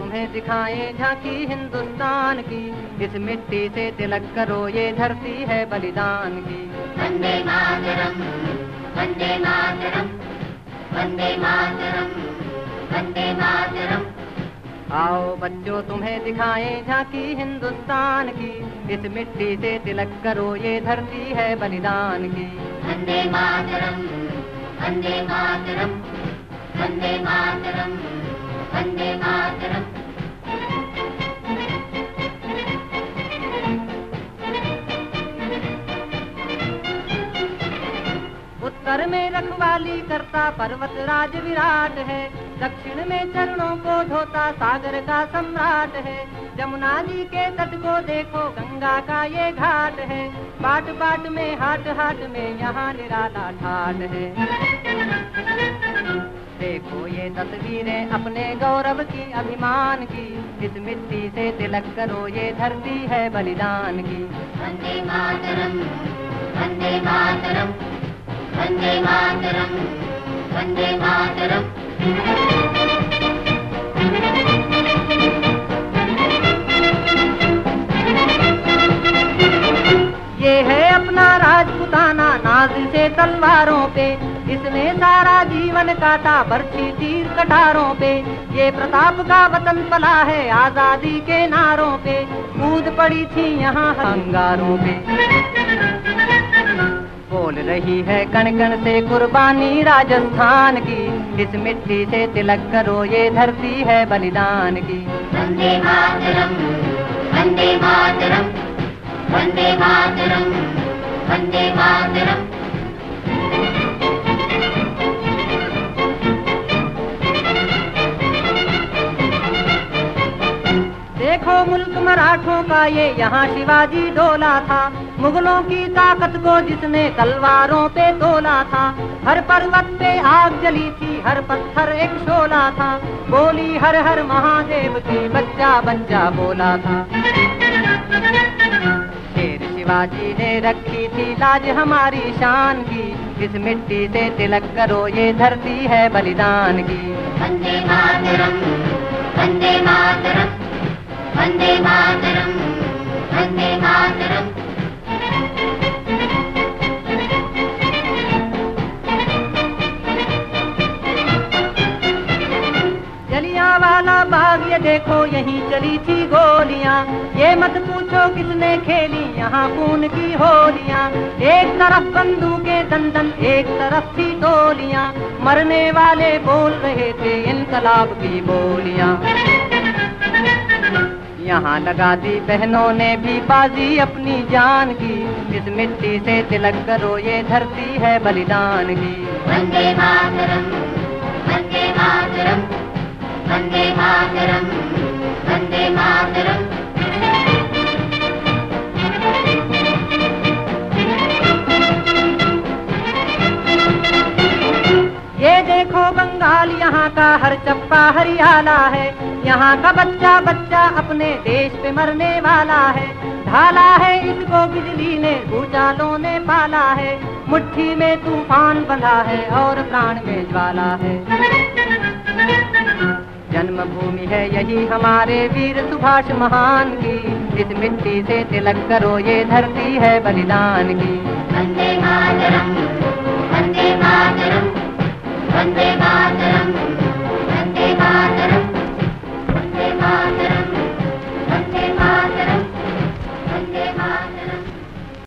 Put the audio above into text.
तुम्हें दिखाएं झांकी हिंदुस्तान की, इस मिट्टी से तिलक करो ये धरती है बलिदान की। वंदे मातरम, वंदे मातरम, वंदे मातरम, वंदे मातरम। आओ बच्चों तुम्हें दिखाएं झांकी हिंदुस्तान की, इस मिट्टी से तिलक करो ये धरती है बलिदान की। वंदे मातरम, वंदे मातरम, वंदे मातरम, वंदे मातरम। उत्तर में रखवाली करता पर्वत राज विराट है, दक्षिण में चरणों को धोता सागर का सम्राट है। जमुना जी के तट को देखो गंगा का ये घाट है, बाट बाट में हाट हाट में यहाँ निराला ठाट है। देखो ये तस्वीरें अपने गौरव की अभिमान की, इस मिट्टी से तिलक करो ये धरती है बलिदान की। वंदे मातरम, वंदे मातरम, वंदे मातरम, वंदे मातरम। ये है अपना राजपुताना नाज से तलवारों पे, इसने सारा जीवन काटा बरछी तीर कटारों पे। ये प्रताप का वतन पला है आजादी के नारों पे, कूद पड़ी थी यहाँ अंगारों पे। बोल रही है कण कण से कुर्बानी राजस्थान की, इस मिट्टी से तिलक करो ये धरती है बलिदान की। वंदे मातरम, वंदे मातरम, वंदे मातरम, वंदे मातरम। देखो मुल्क मराठों का ये यहाँ शिवाजी डोला था, मुगलों की ताकत को जिसने तलवारों पे तोला था। हर पर्वत पे आग जली थी, हर पत्थर एक शोला था, बोली हर हर महादेव की बच्चा बच्चा बोला था। शेर शिवाजी ने रखी थी लाज हमारी शान की, इस मिट्टी से तिलक करो ये धरती है बलिदान की। वंदे मातरम, वंदे मातरम, वंदे मातरम, वंदे मातरम। जलियांवाला बाग ये देखो यहीं चली थी गोलियां, ये मत पूछो किसने खेली यहाँ खून की होलियां। एक तरफ बंदूकें दंदन एक तरफ थी गोलियां, मरने वाले बोल रहे थे इनकलाब की बोलियां। यहाँ लगा दी बहनों ने भी बाजी अपनी जान की, इस मिट्टी से तिलक करो ये धरती है बलिदान की। वंदे मातरम, वंदे मातरम, वंदे मातरम, वंदे मातरम। ये देखो बंगाल यहाँ का हर चप्पा हरियाला है, यहाँ का बच्चा बच्चा अपने देश पे मरने वाला है। ढाला है इसको बिजली ने भूचालों ने पाला है, मुट्ठी में तूफान बंधा है और प्राण में ज्वाला है। जन्मभूमि है यही हमारे वीर सुभाष महान की, इस मिट्टी से तिलक करो ये धरती है बलिदान की। वंदे